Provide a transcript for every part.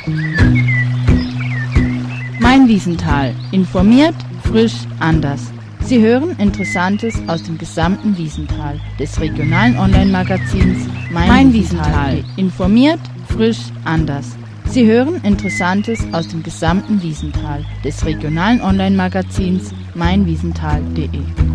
Mein Wiesental. Informiert, frisch, anders. Sie hören Interessantes aus dem gesamten Wiesental des regionalen Online-Magazins Mein Wiesental. Informiert, frisch, anders. Sie hören Interessantes aus dem gesamten Wiesental des regionalen Online-Magazins meinwiesental.de.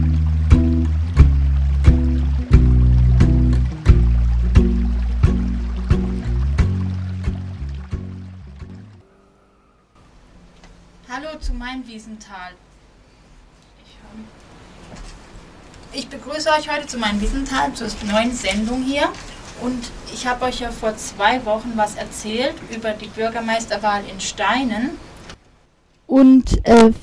Hallo zu Mein Wiesental. Ich begrüße euch heute zu Mein Wiesental, zur neuen Sendung hier. Und ich habe euch ja vor 2 Wochen was erzählt über die Bürgermeisterwahl in Steinen. Und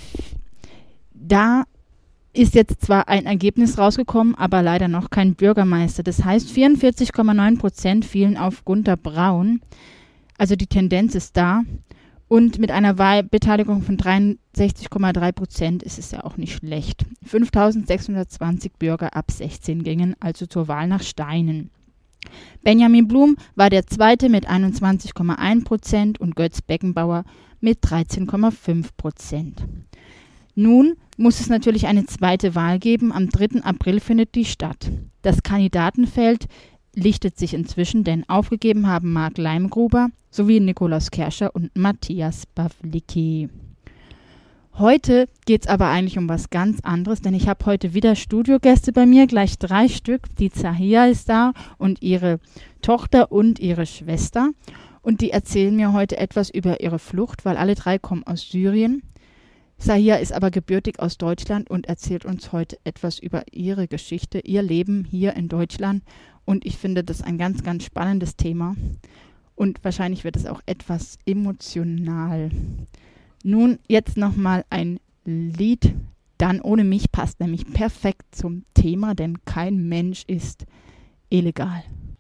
da ist jetzt zwar ein Ergebnis rausgekommen, aber leider noch kein Bürgermeister. Das heißt, 44,9% fielen auf Gunter Braun. Also die Tendenz ist da. Und mit einer Wahlbeteiligung von 63,3% ist es ja auch nicht schlecht. 5.620 Bürger ab 16 gingen also zur Wahl nach Steinen. Benjamin Blum war der Zweite mit 21,1% und Götz Beckenbauer mit 13,5%. Nun muss es natürlich eine zweite Wahl geben. Am 3. April findet die statt. Das Kandidatenfeld lichtet sich inzwischen, denn aufgegeben haben Mark Leimgruber sowie Nikolaus Kerscher und Matthias Pawlicki. Heute geht es aber eigentlich um was ganz anderes, denn ich habe heute wieder Studiogäste bei mir, gleich 3 Stück. Die Zahia ist da und ihre Tochter und ihre Schwester. Und die erzählen mir heute etwas über ihre Flucht, weil alle 3 kommen aus Syrien. Zahia ist aber gebürtig aus Deutschland und erzählt uns heute etwas über ihre Geschichte, ihr Leben hier in Deutschland. Und ich finde das ein ganz, ganz spannendes Thema. Und wahrscheinlich wird es auch etwas emotional. Nun jetzt nochmal ein Lied. Dann ohne mich passt nämlich perfekt zum Thema, denn kein Mensch ist illegal.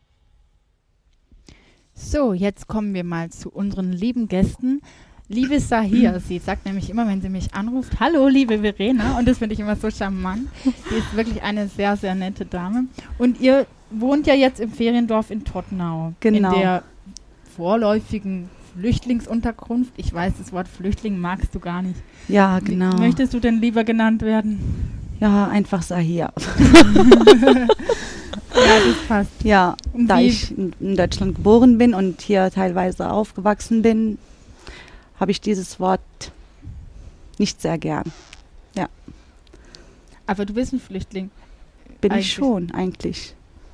So, jetzt kommen wir mal zu unseren lieben Gästen. Liebe Zahia, sie sagt nämlich immer, wenn sie mich anruft, hallo liebe Verena, und das finde ich immer so charmant. Sie ist wirklich eine sehr, sehr nette Dame. Und ihr wohnt ja jetzt im Feriendorf in Todtnau. Genau. In der vorläufigen Flüchtlingsunterkunft. Ich weiß, das Wort Flüchtling magst du gar nicht. Ja, genau. Wie möchtest du denn lieber genannt werden? Ja, einfach Zahia. Ja, das passt. Ja, Und da wie- ich in Deutschland geboren bin und hier teilweise aufgewachsen bin, habe ich dieses Wort nicht sehr gern. Aber du bist ein Flüchtling. Bin Eigentlich. ich schon, eigentlich.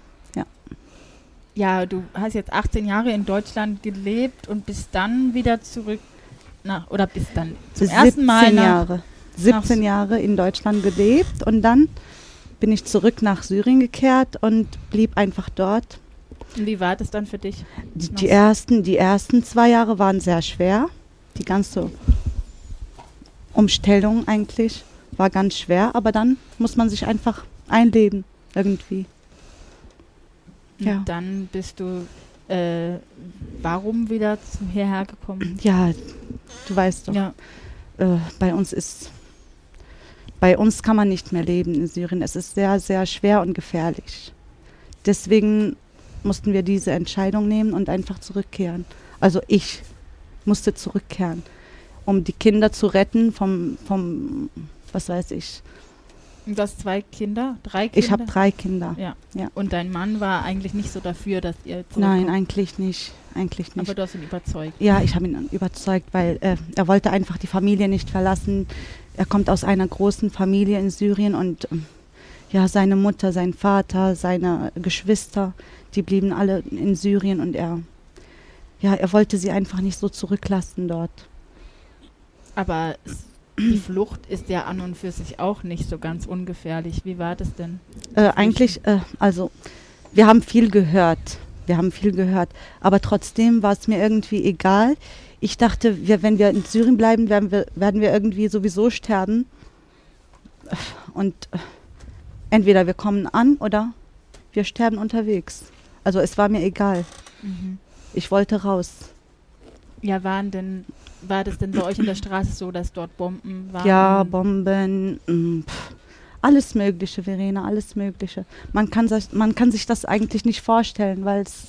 Ja, du hast jetzt 18 Jahre in Deutschland gelebt und bist dann wieder zurück bist dann zum ersten Mal nach 17 Jahre in Deutschland gelebt und dann bin ich zurück nach Syrien gekehrt und blieb einfach dort. Und wie war das dann für dich? Die ersten 2 Jahre waren sehr schwer. Die ganze Umstellung eigentlich war ganz schwer, aber dann muss man sich einfach einleben irgendwie. Und Ja. dann bist du, warum wieder hierher gekommen? Ja, du weißt doch, Ja, bei uns kann man nicht mehr leben in Syrien. Es ist sehr, sehr schwer und gefährlich. Deswegen mussten wir diese Entscheidung nehmen und einfach zurückkehren. Also ich musste zurückkehren, um die Kinder zu retten vom was weiß ich. du hast 2 Kinder, 3 Kinder? Ich habe 3 Kinder. Ja. Ja. Und dein Mann war eigentlich nicht so dafür, dass ihr zurückkommt? Nein, eigentlich nicht. Eigentlich nicht. Aber du hast ihn überzeugt. Ja, ich habe ihn überzeugt, weil er wollte einfach die Familie nicht verlassen. Er kommt aus einer großen Familie in Syrien und ja, seine Mutter, sein Vater, seine Geschwister, die blieben alle in Syrien und er wollte sie einfach nicht so zurücklassen dort. Aber die Flucht ist ja an und für sich auch nicht so ganz ungefährlich. Wie war das denn? Also wir haben viel gehört, aber trotzdem war es mir irgendwie egal. Ich dachte, wenn wir in Syrien bleiben, werden wir irgendwie sowieso sterben. Und entweder wir kommen an oder wir sterben unterwegs. Also es war mir egal. Mhm. Ich wollte raus. Ja, war das denn bei euch in der Straße so, dass dort Bomben waren? Ja, Bomben, alles Mögliche, Verena, alles Mögliche. Man kann sich das eigentlich nicht vorstellen, weil es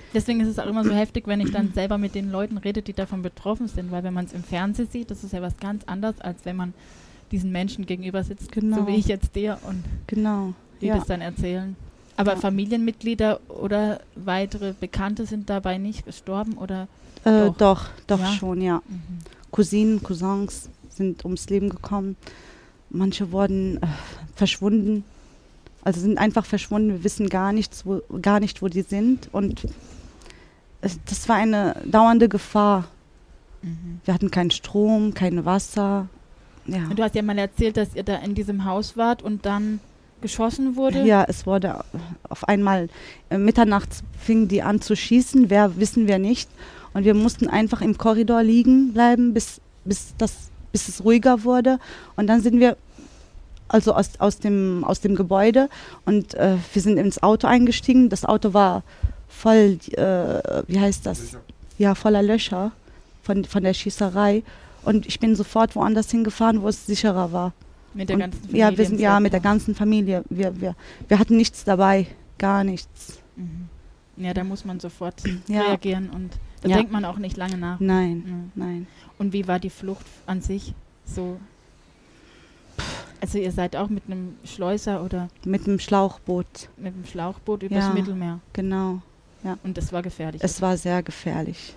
Deswegen ist es auch immer so heftig, wenn ich dann selber mit den Leuten rede, die davon betroffen sind, weil wenn man es im Fernsehen sieht, das ist ja was ganz anderes, als wenn man diesen Menschen gegenüber sitzt, so wie ich jetzt dir und die das dann erzählen. Aber Familienmitglieder oder weitere Bekannte sind dabei nicht gestorben oder doch schon, ja. Cousinen, Cousins sind ums Leben gekommen. Manche wurden verschwunden. Also sind einfach verschwunden. Wir wissen gar nicht, wo die sind. Und das war eine dauernde Gefahr. Wir hatten keinen Strom, kein Wasser. Ja. Und du hast ja mal erzählt, dass ihr da in diesem Haus wart und dann geschossen wurde? Ja, es wurde auf einmal mitternachts fingen die an zu schießen. Wer wissen wir nicht. Und wir mussten einfach im Korridor liegen bleiben, bis es ruhiger wurde. Und dann sind wir also aus dem Gebäude und wir sind ins Auto eingestiegen. Das Auto war voll, wie heißt das? Ja, voller Löcher von der Schießerei. Und ich bin sofort woanders hingefahren, wo es sicherer war. Mit der ganzen Familie? Ja, wir sind mit der ganzen Familie. Wir hatten nichts dabei, gar nichts. Ja, da muss man sofort reagieren und da denkt man auch nicht lange nach. Nein. Und wie war die Flucht an sich so? Also ihr seid auch mit einem Schleuser oder? Mit einem Schlauchboot. Mit einem Schlauchboot übers Mittelmeer. Genau, ja. Und das war gefährlich? Es war sehr gefährlich,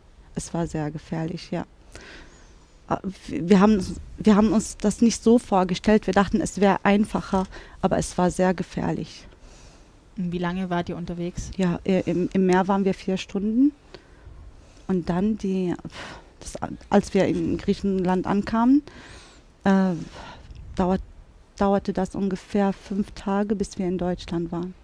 ja. Wir haben uns das nicht so vorgestellt. Wir dachten, es wäre einfacher, aber es war sehr gefährlich. Und wie lange wart ihr unterwegs? Ja, im Meer waren wir 4 Stunden. Und dann, als wir in Griechenland ankamen, dauerte das ungefähr 5 Tage, bis wir in Deutschland waren.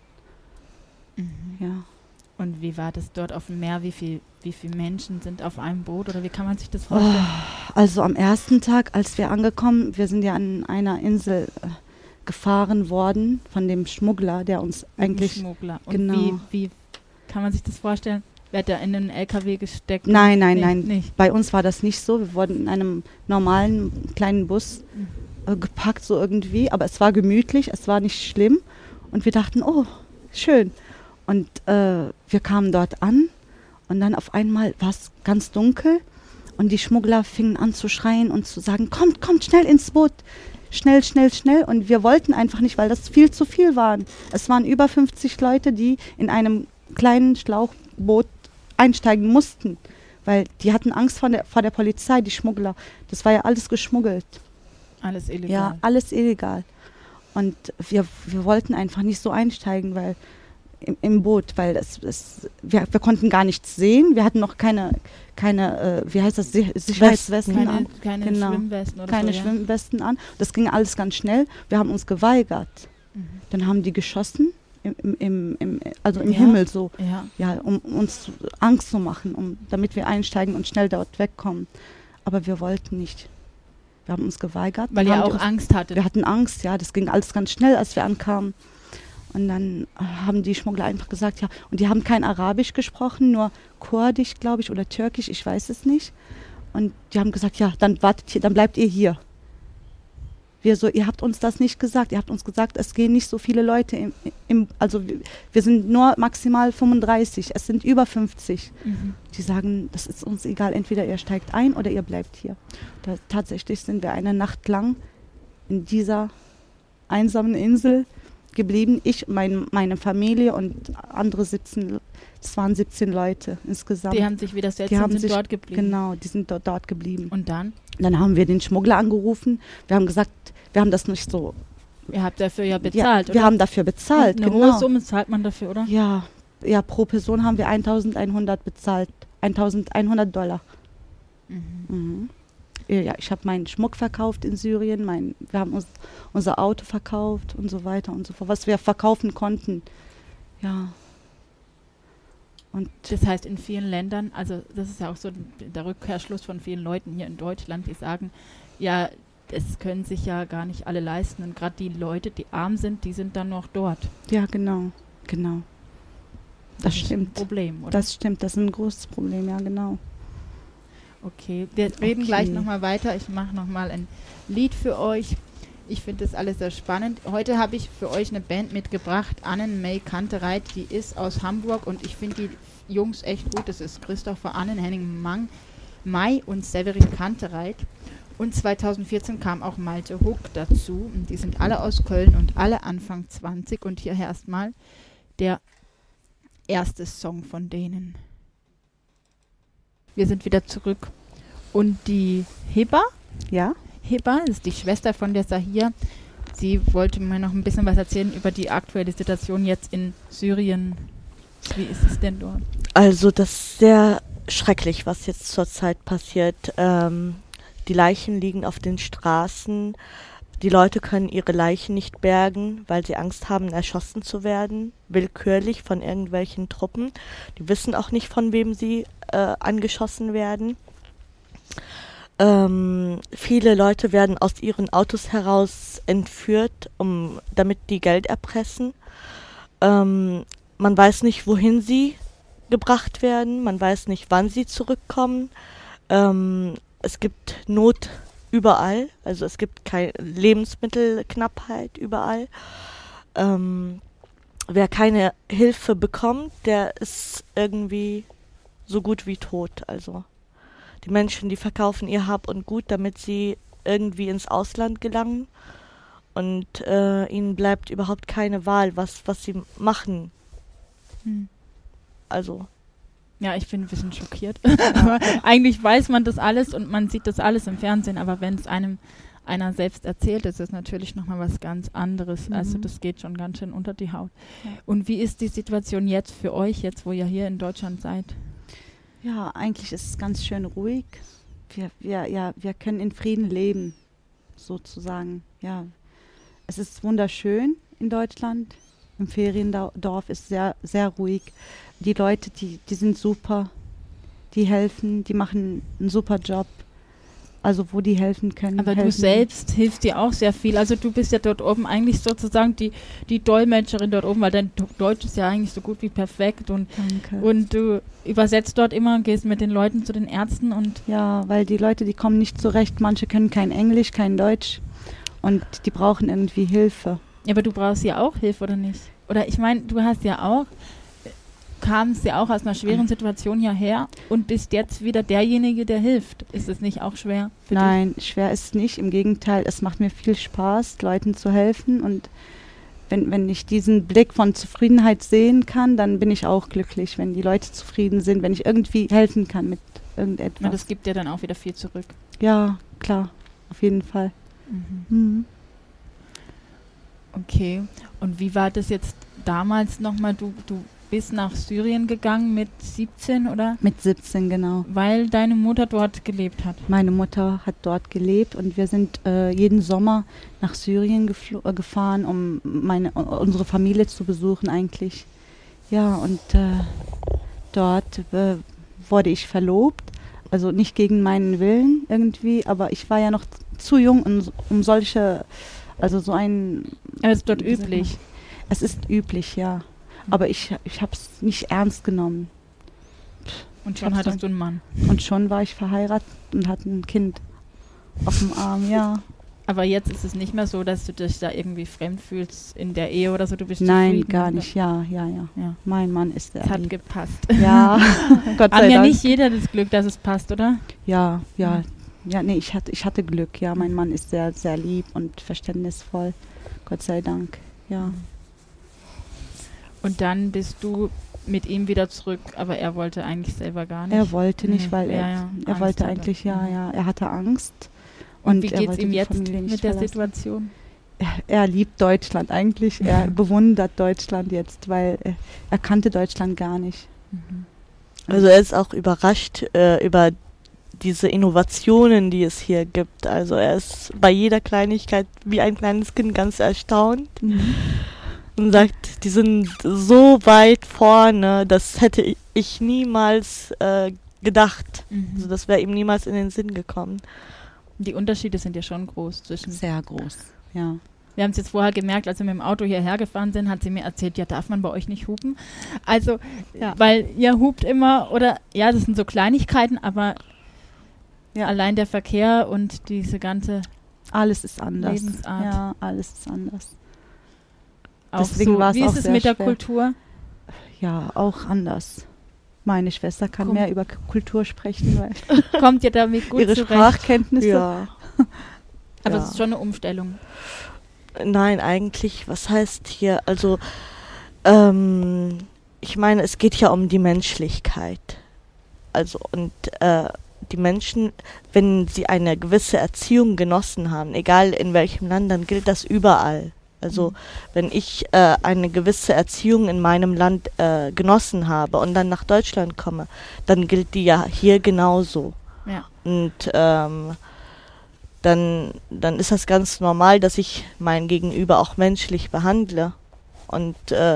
Ja. Und wie war das dort auf dem Meer? Wie viele Menschen sind auf einem Boot oder wie kann man sich das vorstellen? Also am ersten Tag, als wir angekommen, wir sind ja an einer Insel gefahren worden von dem Schmuggler, der uns eigentlich... Schmuggler. Und wie kann man sich das vorstellen? Wird er in einen LKW gesteckt? Nein. Nicht. Bei uns war das nicht so. Wir wurden in einem normalen kleinen Bus gepackt, so irgendwie. Aber es war gemütlich, es war nicht schlimm. Und wir dachten, oh, schön. Und wir kamen dort an und dann auf einmal war es ganz dunkel. Und die Schmuggler fingen an zu schreien und zu sagen, kommt schnell ins Boot. Schnell. Und wir wollten einfach nicht, weil das viel zu viel waren. Es waren über 50 Leute, die in einem kleinen Schlauchboot einsteigen mussten, weil die hatten Angst vor der Polizei, die Schmuggler. Das war ja alles geschmuggelt. Alles illegal. Ja, alles illegal. Und wir wollten einfach nicht so einsteigen, weil im Boot, weil wir konnten gar nichts sehen. Wir hatten noch keine wie heißt das, Sicherheitswesten an. Keine Schwimmwesten oder keine so, Schwimmwesten an. Das ging alles ganz schnell. Wir haben uns geweigert. Dann haben die geschossen. Im Himmel so, um uns Angst zu machen, damit wir einsteigen und schnell dort wegkommen. Aber wir wollten nicht. Wir haben uns geweigert. Weil ihr auch Angst hattet. Wir hatten Angst, ja, das ging alles ganz schnell, als wir ankamen. Und dann haben die Schmuggler einfach gesagt, ja, und die haben kein Arabisch gesprochen, nur Kurdisch, glaube ich, oder Türkisch, ich weiß es nicht. Und die haben gesagt, ja, dann wartet hier, dann bleibt ihr hier. Wir so, ihr habt uns das nicht gesagt. Ihr habt uns gesagt, es gehen nicht so viele Leute also wir sind nur maximal 35, es sind über 50. Die sagen, das ist uns egal, entweder ihr steigt ein oder ihr bleibt hier. Tatsächlich sind wir eine Nacht lang in dieser einsamen Insel geblieben. Ich, meine Familie und andere 17, es waren 17 Leute insgesamt. Die haben sich widersetzt und sind dort geblieben. Genau, die sind dort geblieben. Und dann? Dann haben wir den Schmuggler angerufen. Wir haben gesagt, wir haben das nicht so... Ihr habt dafür ja bezahlt, oder? Wir haben dafür bezahlt, eine hohe Summe zahlt man dafür, oder? Ja, pro Person haben wir 1.100 bezahlt. $1.100. Ja, ich habe meinen Schmuck verkauft in Syrien. Wir haben unser Auto verkauft und so weiter und so fort, was wir verkaufen konnten. Ja. Und das heißt, in vielen Ländern, also das ist ja auch so der Rückkehrschluss von vielen Leuten hier in Deutschland, die sagen, ja, das können sich ja gar nicht alle leisten. Und gerade die Leute, die arm sind, die sind dann noch dort. Ja, genau. Das stimmt. Ein Problem, oder? Das stimmt, das ist ein großes Problem, ja, genau. Okay, wir reden gleich nochmal weiter. Ich mache nochmal ein Lied für euch. Ich finde das alles sehr spannend. Heute habe ich für euch eine Band mitgebracht, Annen-May Kantereit, die ist aus Hamburg und ich finde die Jungs echt gut. Das ist Christopher Annen, Henning May und Severin Kantereit. Und 2014 kam auch Malte Huck dazu. Und die sind alle aus Köln und alle Anfang 20. Und hier erstmal der erste Song von denen. Wir sind wieder zurück. Und die Hibba ist die Schwester von der Sahir. Sie wollte mir noch ein bisschen was erzählen über die aktuelle Situation jetzt in Syrien. Wie ist es denn dort? Also das ist sehr schrecklich, was jetzt zurzeit passiert. Die Leichen liegen auf den Straßen. Die Leute können ihre Leichen nicht bergen, weil sie Angst haben, erschossen zu werden. Willkürlich von irgendwelchen Truppen. Die wissen auch nicht, von wem sie angeschossen werden. Viele Leute werden aus ihren Autos heraus entführt, damit die Geld erpressen. Man weiß nicht, wohin sie gebracht werden. Man weiß nicht, wann sie zurückkommen. Es gibt Not überall. Also es gibt keine Lebensmittelknappheit überall. Wer keine Hilfe bekommt, der ist irgendwie so gut wie tot. Also die Menschen, die verkaufen ihr Hab und Gut, damit sie irgendwie ins Ausland gelangen. Und ihnen bleibt überhaupt keine Wahl, was sie machen. Also. Ja, ich bin ein bisschen schockiert. Aber eigentlich weiß man das alles und man sieht das alles im Fernsehen. Aber wenn es einer selbst erzählt, ist es natürlich nochmal was ganz anderes. Also das geht schon ganz schön unter die Haut. Ja. Und wie ist die Situation jetzt für euch, jetzt wo ihr hier in Deutschland seid? Ja, eigentlich ist es ganz schön ruhig. Wir können in Frieden leben, sozusagen. Ja, es ist wunderschön in Deutschland. Im Feriendorf ist sehr, sehr ruhig. Die Leute, die sind super. Die helfen, die machen einen super Job. Also wo die helfen können. Aber du selbst hilfst dir auch sehr viel. Also du bist ja dort oben eigentlich sozusagen die Dolmetscherin dort oben, weil dein Deutsch ist ja eigentlich so gut wie perfekt. Und du übersetzt dort immer, gehst mit den Leuten zu den Ärzten. Und ja, weil die Leute, die kommen nicht zurecht. Manche können kein Englisch, kein Deutsch. Und die brauchen irgendwie Hilfe. Ja, aber du brauchst ja auch Hilfe, oder nicht? Oder ich meine, du hast ja auch, kamst ja auch aus einer schweren Situation hierher und bist jetzt wieder derjenige, der hilft. Ist es nicht auch schwer für dich? Nein, schwer ist es nicht. Im Gegenteil, es macht mir viel Spaß, Leuten zu helfen. Und wenn ich diesen Blick von Zufriedenheit sehen kann, dann bin ich auch glücklich, wenn die Leute zufrieden sind, wenn ich irgendwie helfen kann mit irgendetwas. Und das gibt dir dann auch wieder viel zurück. Ja, klar, auf jeden Fall. Okay, und wie war das jetzt damals nochmal? Du bist nach Syrien gegangen mit 17, oder? Mit 17, genau. Weil deine Mutter dort gelebt hat? Meine Mutter hat dort gelebt und wir sind jeden Sommer nach Syrien gefahren, um unsere Familie zu besuchen eigentlich. Ja, und dort wurde ich verlobt. Also nicht gegen meinen Willen irgendwie, aber ich war ja noch zu jung, um solche, also so ein... Aber es ist dort üblich? Es ist üblich, ja. Aber ich habe es nicht ernst genommen. Und schon hattest du einen Mann? Und schon war ich verheiratet und hatte ein Kind auf dem Arm, ja. Aber jetzt ist es nicht mehr so, dass du dich da irgendwie fremd fühlst in der Ehe oder so? Du bist Nein, zufrieden, gar nicht, ja. Mein Mann ist der. Es hat gepasst. Ja, Gott sei Dank. Hat ja nicht jeder das Glück, dass es passt, oder? Ja, nee, ich hatte Glück, ja. Mein Mann ist sehr, sehr lieb und verständnisvoll. Gott sei Dank, ja. Und dann bist du mit ihm wieder zurück, aber er wollte eigentlich selber gar nicht. Er wollte nicht, weil er wollte eigentlich, er hatte Angst. Und wie geht es ihm jetzt mit der Situation? Er liebt Deutschland eigentlich. Er bewundert Deutschland jetzt, weil er kannte Deutschland gar nicht. Also er ist auch überrascht über diese Innovationen, die es hier gibt. Also er ist bei jeder Kleinigkeit wie ein kleines Kind ganz erstaunt. Und sagt, die sind so weit vorne, das hätte ich niemals gedacht. Also das wäre ihm niemals in den Sinn gekommen. Die Unterschiede sind ja schon groß zwischen... Sehr groß, ja. Wir haben es jetzt vorher gemerkt, als wir mit dem Auto hierher gefahren sind, hat sie mir erzählt, ja, darf man bei euch nicht hupen? Also, weil ihr hupt immer, oder, ja, das sind so Kleinigkeiten, aber allein der Verkehr und diese ganze... Alles ist anders. Lebensart. Ja, alles ist anders. Auch Deswegen so, war es wie auch ist es sehr mit der schwer. Kultur? Ja, auch anders. Meine Schwester kann Komm. mehr über Kultur sprechen, weil Kommt ihr damit gut ihre zurecht? Sprachkenntnisse. Ja. Aber Ja. es ist schon eine Umstellung. Nein, eigentlich, was heißt hier, also, ich meine, es geht ja um die Menschlichkeit. Also, und die Menschen, wenn sie eine gewisse Erziehung genossen haben, egal in welchem Land, dann gilt das überall. Also, wenn ich eine gewisse Erziehung in meinem Land genossen habe und dann nach Deutschland komme, dann gilt die ja hier genauso. Ja. Und dann ist das ganz normal, dass ich mein Gegenüber auch menschlich behandle. Und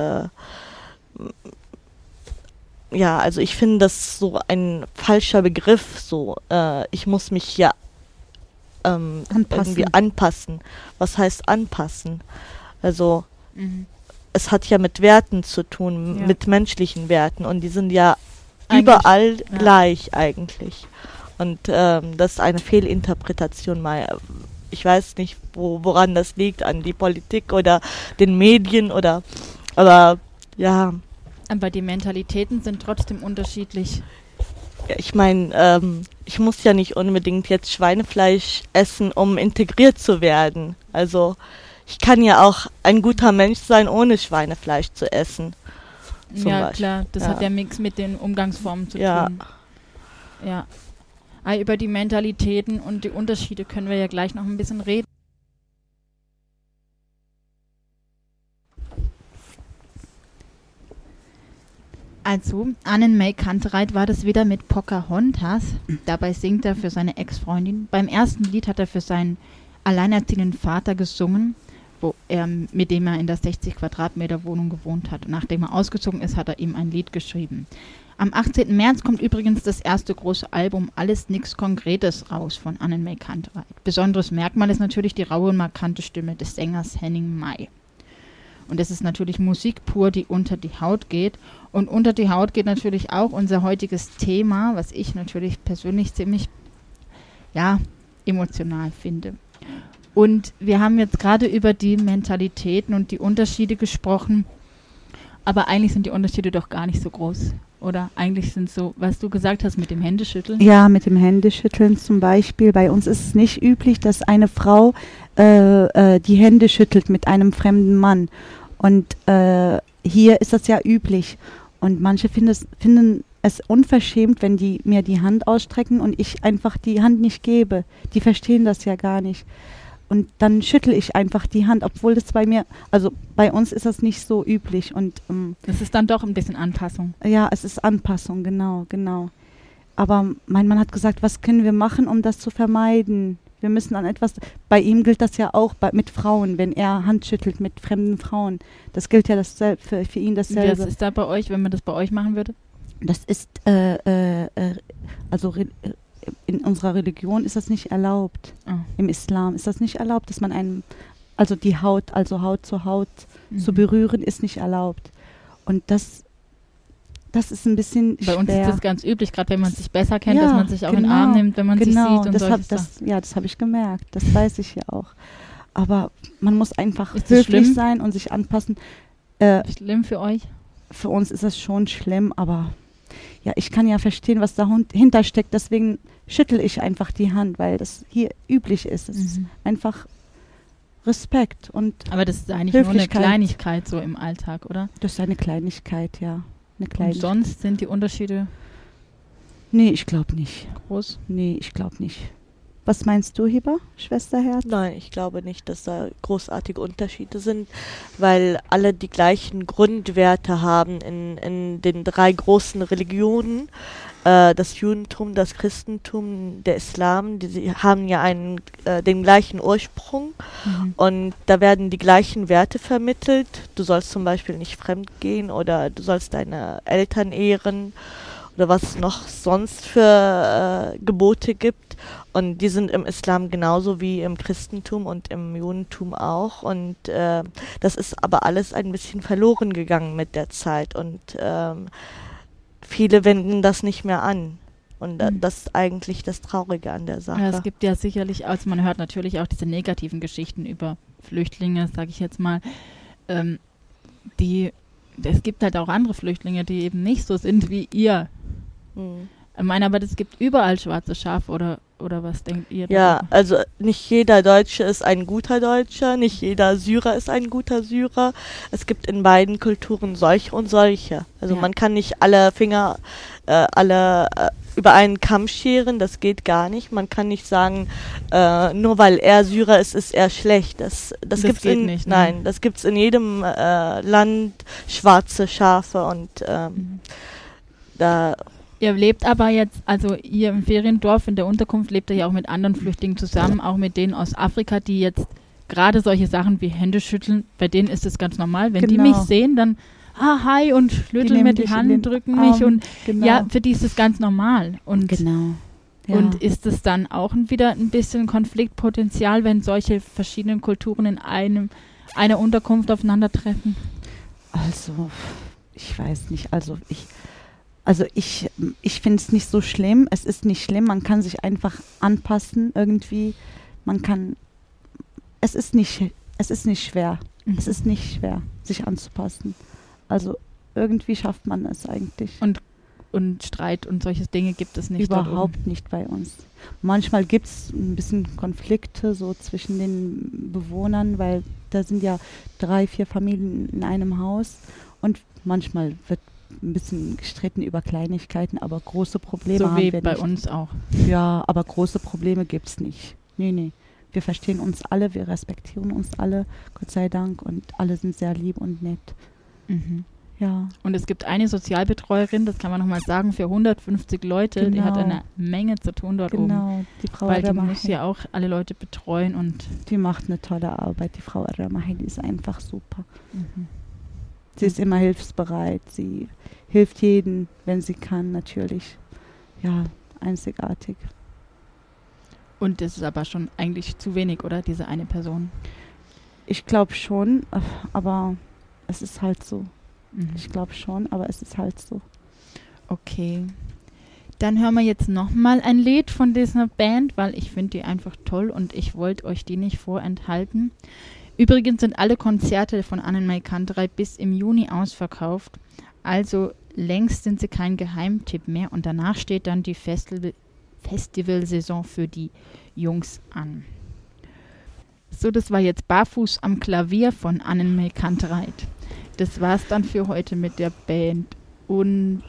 ja, also ich finde das so ein falscher Begriff. So, ich muss mich hier irgendwie anpassen. Was heißt anpassen? Also es hat ja mit Werten zu tun, Ja. mit menschlichen Werten. Und die sind ja Eigentlich, überall ja. gleich eigentlich. Und das ist eine Fehlinterpretation. Ich weiß nicht, woran das liegt, an die Politik oder den Medien oder, aber ja, Aber die Mentalitäten sind trotzdem unterschiedlich. ich meine, ich muss ja nicht unbedingt jetzt Schweinefleisch essen, um integriert zu werden. Also ich kann ja auch ein guter Mensch sein, ohne Schweinefleisch zu essen. Zum Ja, Beispiel. klar, das Ja. hat ja nichts mit den Umgangsformen zu Ja. tun. Ja. Über die Mentalitäten und die Unterschiede können wir ja gleich noch ein bisschen reden. Also, Annenmay Kantereit war das wieder mit Pocahontas. Dabei singt er für seine Ex-Freundin. Beim ersten Lied hat er für seinen alleinerziehenden Vater gesungen, mit dem er in der 60 Quadratmeter Wohnung gewohnt hat. Nachdem er ausgezogen ist, hat er ihm ein Lied geschrieben. Am 18. März kommt übrigens das erste große Album Alles Nix Konkretes raus von Annenmay Kantereit. Besonderes Merkmal ist natürlich die raue und markante Stimme des Sängers Henning May. Und es ist natürlich Musik pur, die unter die Haut geht. Und unter die Haut geht natürlich auch unser heutiges Thema, was ich natürlich persönlich ziemlich, emotional finde. Und wir haben jetzt gerade über die Mentalitäten und die Unterschiede gesprochen. Aber eigentlich sind die Unterschiede doch gar nicht so groß. Oder eigentlich sind so, was du gesagt hast mit dem Händeschütteln. Ja, mit dem Händeschütteln zum Beispiel. Bei uns ist es nicht üblich, dass eine Frau die Hände schüttelt mit einem fremden Mann. Und hier ist das ja üblich. Und manche finden es unverschämt, wenn die mir die Hand ausstrecken und ich einfach die Hand nicht gebe. Die verstehen das ja gar nicht. Und dann schüttel ich einfach die Hand, obwohl das bei uns ist das nicht so üblich. Und das ist dann doch ein bisschen Anpassung. ja, es ist Anpassung, genau. Aber mein Mann hat gesagt, was können wir machen, um das zu vermeiden? Wir müssen an etwas, bei ihm gilt das ja auch mit Frauen, wenn er Hand schüttelt mit fremden Frauen. Das gilt ja für ihn dasselbe. Was ist da bei euch, wenn man das bei euch machen würde? Das ist, in unserer Religion ist das nicht erlaubt. Oh. Im Islam ist das nicht erlaubt, dass man die Haut, also Haut zu Haut zu Mhm. berühren, ist nicht erlaubt. Und das ist ein bisschen Bei uns schwer. ist das ganz üblich, gerade wenn man sich besser kennt, Ja, dass man sich auch in den genau, Arm nimmt, wenn man sich sieht und solche Sachen. das habe ich gemerkt. Das weiß ich ja auch. Aber man muss einfach Ist das höflich schlimm? sein und sich anpassen. Schlimm für euch? Für uns ist das schon schlimm, aber ja, ich kann ja verstehen, was dahinter steckt. Deswegen schüttel ich einfach die Hand, weil das hier üblich ist. Es ist einfach Respekt und Aber das ist eigentlich nur eine Höflichkeit. Kleinigkeit so im Alltag, oder? das ist eine Kleinigkeit, ja. Eine Und Kleinigkeit. sonst sind die Unterschiede Nee, ich glaube nicht. groß? Nee, ich glaube nicht. Was meinst du, Hiba, Schwesterherz? Nein, ich glaube nicht, dass da großartige Unterschiede sind, weil alle die gleichen Grundwerte haben in den drei großen Religionen. Das Judentum, das Christentum, der Islam, die haben ja den gleichen Ursprung und da werden die gleichen Werte vermittelt. Du sollst zum Beispiel nicht fremd gehen oder du sollst deine Eltern ehren oder was es noch sonst für Gebote gibt. Und die sind im Islam genauso wie im Christentum und im Judentum auch. Und das ist aber alles ein bisschen verloren gegangen mit der Zeit. Und viele wenden das nicht mehr an. Und das ist eigentlich das Traurige an der Sache. Ja, es gibt ja sicherlich, also man hört natürlich auch diese negativen Geschichten über Flüchtlinge, sage ich jetzt mal, es gibt halt auch andere Flüchtlinge, die eben nicht so sind wie ihr. Ich meine, aber es gibt überall schwarze Schafe oder was denkt ihr? Ja, darüber? also nicht jeder Deutsche ist ein guter Deutscher, nicht jeder Syrer ist ein guter Syrer. Es gibt in beiden Kulturen solche und solche. Also Ja. man kann nicht alle Finger über einen Kamm scheren, das geht gar nicht. Man kann nicht sagen, nur weil er Syrer ist, ist er schlecht. Das gibt's geht nicht, ne? Nein, das gibt's in jedem Land, schwarze Schafe und da... Ihr lebt aber jetzt, also ihr im Feriendorf, in der Unterkunft lebt ihr ja auch mit anderen Flüchtlingen zusammen, auch mit denen aus Afrika, die jetzt gerade solche Sachen wie Hände schütteln, bei denen ist es ganz normal. Wenn die Genau. mich sehen, dann hi und schütteln nehmen mir die dich in Hand, den drücken Arm. mich und Genau. ja, für die ist es ganz normal. Und, Genau. Ja. und ist es dann auch wieder ein bisschen Konfliktpotenzial, wenn solche verschiedenen Kulturen in einer Unterkunft aufeinandertreffen? Also, ich weiß nicht. Also ich finde es nicht so schlimm. Es ist nicht schlimm. Man kann sich einfach anpassen irgendwie. Es ist nicht schwer. Es ist nicht schwer, sich anzupassen. Also irgendwie schafft man es eigentlich. Und Streit und solche Dinge gibt es nicht dort oben. Überhaupt nicht bei uns. Manchmal gibt es ein bisschen Konflikte so zwischen den Bewohnern, weil da sind ja 3, 4 Familien in einem Haus und manchmal wird ein bisschen gestritten über Kleinigkeiten, aber große Probleme So haben wie wir bei nicht. uns auch. Ja, aber große Probleme gibt es nicht. Nee. Wir verstehen uns alle, wir respektieren uns alle, Gott sei Dank, und alle sind sehr lieb und nett. Mhm. Ja. Und es gibt eine Sozialbetreuerin, das kann man nochmal sagen, für 150 Leute, die hat Genau. eine Menge zu tun dort oben. Genau, die Frau Weil die Ramahi, muss ja auch alle Leute betreuen und die macht eine tolle Arbeit. Die Frau Ramahi, die ist einfach super. mhm. Sie ist immer hilfsbereit, sie hilft jedem, wenn sie kann, natürlich. Ja, einzigartig. Und das ist aber schon eigentlich zu wenig, oder? Diese eine Person. Ich glaube schon, aber es ist halt so. Mhm. Ich glaube schon, aber es ist halt so. Okay. Dann hören wir jetzt nochmal ein Lied von dieser Band, weil ich finde die einfach toll und ich wollte euch die nicht vorenthalten. Übrigens sind alle Konzerte von Annenmai Kanterei bis im Juni ausverkauft. Also längst sind sie kein Geheimtipp mehr und danach steht dann die Festivalsaison für die Jungs an. So, das war jetzt Barfuß am Klavier von Annenmai Kantereit. Das war's dann für heute mit der Band. Und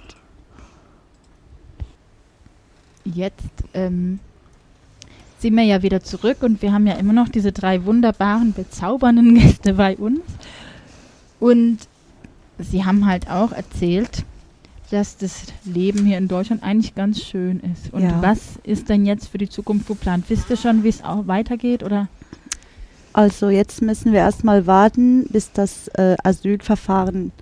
jetzt sind wir ja wieder zurück und wir haben ja immer noch diese 3 wunderbaren, bezaubernden Gäste bei uns. Und sie haben halt auch erzählt, dass das Leben hier in Deutschland eigentlich ganz schön ist. Und Ja. was ist denn jetzt für die Zukunft geplant? Wisst ihr schon, wie es auch weitergeht? Oder? Also jetzt müssen wir erstmal warten, bis das Asylverfahren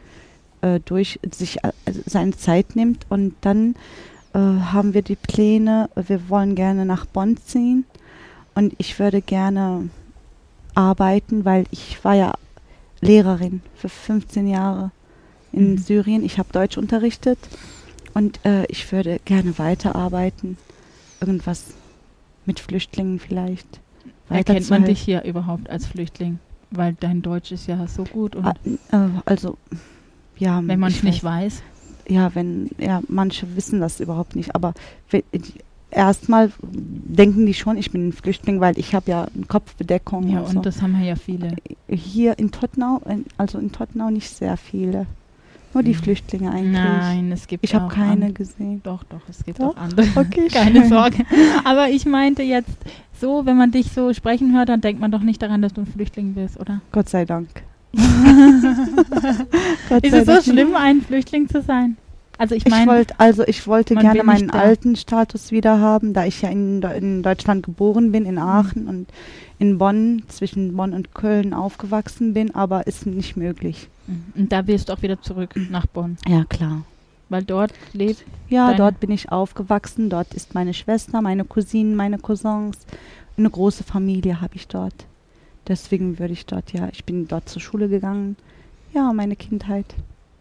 seine Zeit nimmt und dann haben wir die Pläne, wir wollen gerne nach Bonn ziehen und ich würde gerne arbeiten, weil ich war ja Lehrerin für 15 Jahre in Syrien. Ich habe Deutsch unterrichtet und ich würde gerne weiterarbeiten, irgendwas mit Flüchtlingen vielleicht. Erkennt man dich hier überhaupt als Flüchtling? Weil dein Deutsch ist ja so gut. Und Also, ja. wenn man es ich nicht weiß. Ja, manche wissen das überhaupt nicht, aber erstmal denken die schon, ich bin ein Flüchtling, weil ich habe ja eine Kopfbedeckung. Ja, und und so. das haben ja viele. Hier in Tottenau, in Tottenau nicht sehr viele. Nur die Flüchtlinge eigentlich. Nein, es gibt Ich habe auch keine gesehen. Doch, es gibt Doch? auch andere. Okay, Keine schön. Sorge. Aber ich meinte jetzt so, wenn man dich so sprechen hört, dann denkt man doch nicht daran, dass du ein Flüchtling bist, oder? Gott sei Dank. Ist es so schlimm, ein Flüchtling zu sein? Also ich meine, Ich wollte man gerne will meinen nicht da. alten Status wieder haben, da ich ja in Deutschland geboren bin, in Aachen und in Bonn, zwischen Bonn und Köln aufgewachsen bin, aber ist nicht möglich. und da willst du auch wieder zurück nach Bonn, Ja, klar. weil dort lebt. Ja, Deine- dort bin ich aufgewachsen, dort ist meine Schwester, meine Cousinen, meine Cousins, eine große Familie habe ich dort. Deswegen würde ich dort, ich bin dort zur Schule gegangen. Ja, meine Kindheit.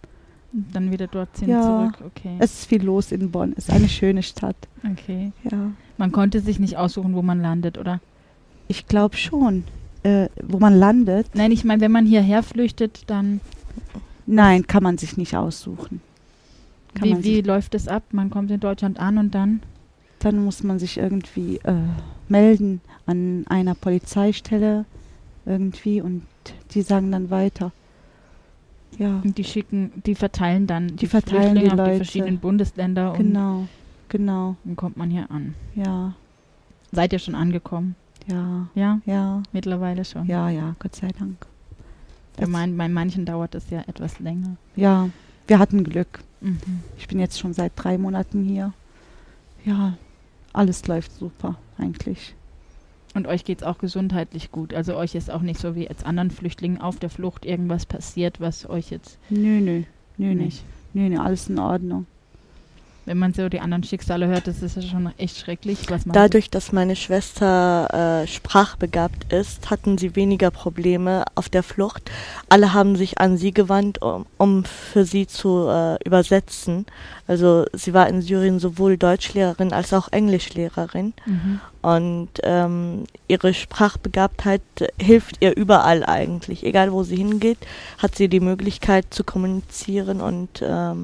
Dann wieder dorthin Ja. zurück, okay. Es ist viel los in Bonn. Es ist eine schöne Stadt. Okay. Ja. Man konnte sich nicht aussuchen, wo man landet, oder? Ich glaube schon. Wo man landet, Nein, ich meine, wenn man hierher flüchtet, dann nein, kann man sich nicht aussuchen. wie läuft es ab? Man kommt in Deutschland an und dann? Dann muss man sich irgendwie melden an einer Polizeistelle irgendwie und die sagen dann weiter. Ja, Und die verteilen dann Die verteilen Flüchtlinge die auf die Leute. verschiedenen Bundesländer genau, und dann kommt man hier an. ja, Seid ihr schon angekommen? ja, Ja, mittlerweile schon. ja, Gott sei Dank. Bei manchen dauert es ja etwas länger. Ja, wir hatten Glück. Mhm. Ich bin jetzt schon seit 3 Monaten hier. Ja, alles läuft super eigentlich. Und euch geht es auch gesundheitlich gut. Also euch ist auch nicht so wie jetzt anderen Flüchtlingen auf der Flucht irgendwas passiert, was euch jetzt Nö, nicht. alles in Ordnung. Wenn man so die anderen Schicksale hört, das ist ja schon echt schrecklich. Was man Dadurch, dass meine Schwester sprachbegabt ist, hatten sie weniger Probleme auf der Flucht. Alle haben sich an sie gewandt, um für sie zu übersetzen. Also sie war in Syrien sowohl Deutschlehrerin als auch Englischlehrerin. Und ihre Sprachbegabtheit hilft ihr überall eigentlich. Egal wo sie hingeht, hat sie die Möglichkeit zu kommunizieren und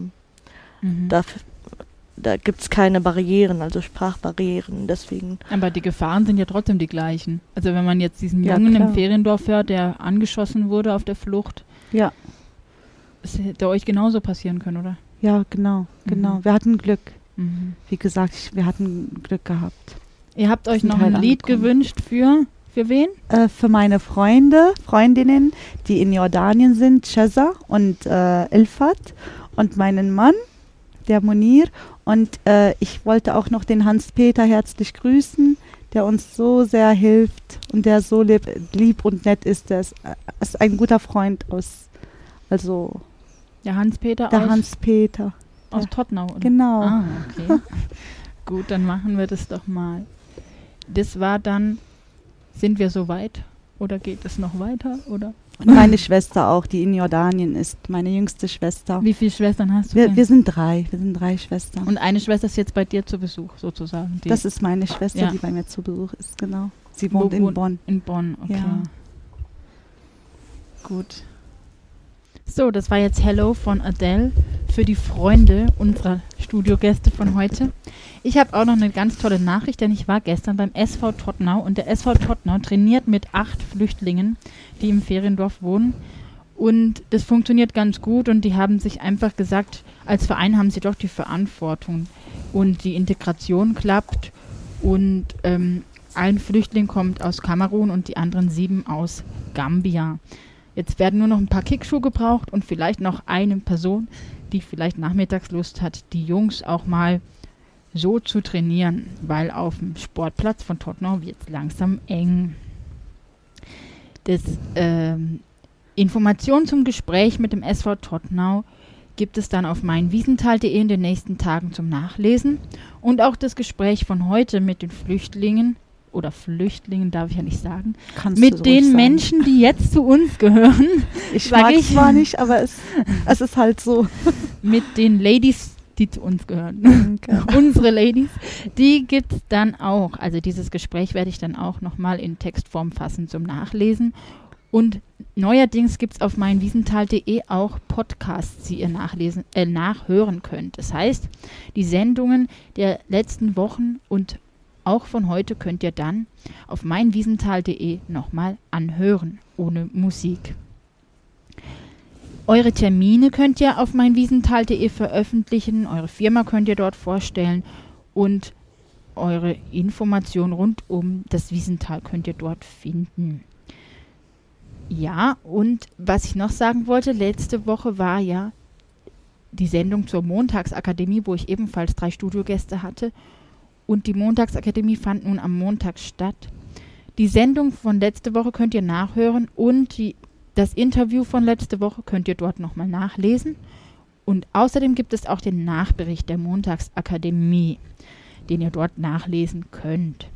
da gibt es keine Barrieren, also Sprachbarrieren, deswegen. Aber die Gefahren sind ja trotzdem die gleichen. Also wenn man jetzt diesen Ja, Jungen klar. im Feriendorf hört, der angeschossen wurde auf der Flucht, Ja, es hätte euch genauso passieren können, oder? ja, genau. Wir hatten Glück. Mhm. Wie gesagt, wir hatten Glück gehabt. Ihr habt euch Sind noch halt ein Lied angekommen. gewünscht für wen? Für meine Freundinnen, die in Jordanien sind, Sheza und Elfat und meinen Mann, der Munir. Und ich wollte auch noch den Hans-Peter herzlich grüßen, der uns so sehr hilft und der so lieb und nett ist. Der ist ein guter Freund Der Hans-Peter der Hans-Peter. aus Tottenau, oder? Genau. Ah, okay. Gut, dann machen wir das doch mal. Das war dann, sind wir so weit? Oder geht es noch weiter? Oder? Und meine Schwester auch, die in Jordanien ist, meine jüngste Schwester. Wie viele Schwestern hast du? Wir sind 3 Schwestern. Und eine Schwester ist jetzt bei dir zu Besuch, sozusagen. Das ist meine Schwester, Ja. die bei mir zu Besuch ist, genau. Sie Wo wohnt in Bonn. In Bonn, okay. Ja. Gut. So, das war jetzt Hello von Adele für die Freunde unserer Studiogäste von heute. Ich habe auch noch eine ganz tolle Nachricht, denn ich war gestern beim SV Tottenau und der SV Tottenau trainiert mit 8 Flüchtlingen, die im Feriendorf wohnen. Und das funktioniert ganz gut und die haben sich einfach gesagt, als Verein haben sie doch die Verantwortung und die Integration klappt und ein Flüchtling kommt aus Kamerun und die anderen 7 aus Gambia. Jetzt werden nur noch ein paar Kickschuhe gebraucht und vielleicht noch eine Person, die vielleicht nachmittags Lust hat, die Jungs auch mal so zu trainieren, weil auf dem Sportplatz von Tottenau wird es langsam eng. Das Informationen zum Gespräch mit dem SV Tottenau gibt es dann auf meinwiesenthal.de in den nächsten Tagen zum Nachlesen. Und auch das Gespräch von heute mit den Flüchtlingen, oder Flüchtlingen darf ich ja nicht sagen, Kannst du so mit den ruhig sagen. Menschen, die jetzt zu uns gehören, Ich sag mag ich. es zwar nicht, aber es ist halt so. mit den Ladies, die zu uns gehören. Unsere Ladies, die gibt es dann auch. Also dieses Gespräch werde ich dann auch nochmal in Textform fassen zum Nachlesen. Und neuerdings gibt es auf meinwiesenthal.de auch Podcasts, die ihr nachhören könnt. Das heißt, die Sendungen der letzten Wochen und auch von heute könnt ihr dann auf meinwiesenthal.de nochmal anhören, ohne Musik. Eure Termine könnt ihr auf meinwiesenthal.de veröffentlichen, eure Firma könnt ihr dort vorstellen und eure Informationen rund um das Wiesenthal könnt ihr dort finden. Ja, und was ich noch sagen wollte, letzte Woche war ja die Sendung zur Montagsakademie, wo ich ebenfalls 3 Studiogäste hatte. Und die Montagsakademie fand nun am Montag statt. Die Sendung von letzte Woche könnt ihr nachhören und das Interview von letzte Woche könnt ihr dort nochmal nachlesen. Und außerdem gibt es auch den Nachbericht der Montagsakademie, den ihr dort nachlesen könnt.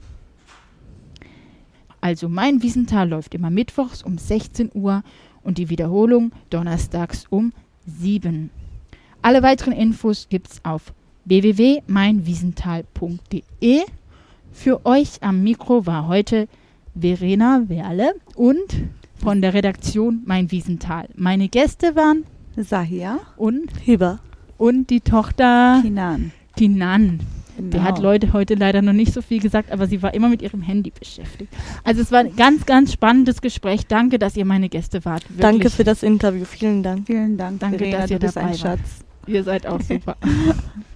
Also Mein Wiesenthal läuft immer mittwochs um 16 Uhr und die Wiederholung donnerstags um 7. Alle weiteren Infos gibt es auf www.meinwiesenthal.de. Für euch am Mikro war heute Verena Werle und von der Redaktion Mein Wiesenthal. Meine Gäste waren Sahia und Hiba. Und die Tochter Kinan. Tinan. Genau. Die hat Leute heute leider noch nicht so viel gesagt, aber sie war immer mit ihrem Handy beschäftigt. Also es war ein ganz, ganz spannendes Gespräch. Danke, dass ihr meine Gäste wart. Wirklich. Danke für das Interview. Vielen Dank. Vielen Dank, Danke, Verena, dass ihr du bist dabei ein wart. Schatz. Ihr seid auch super.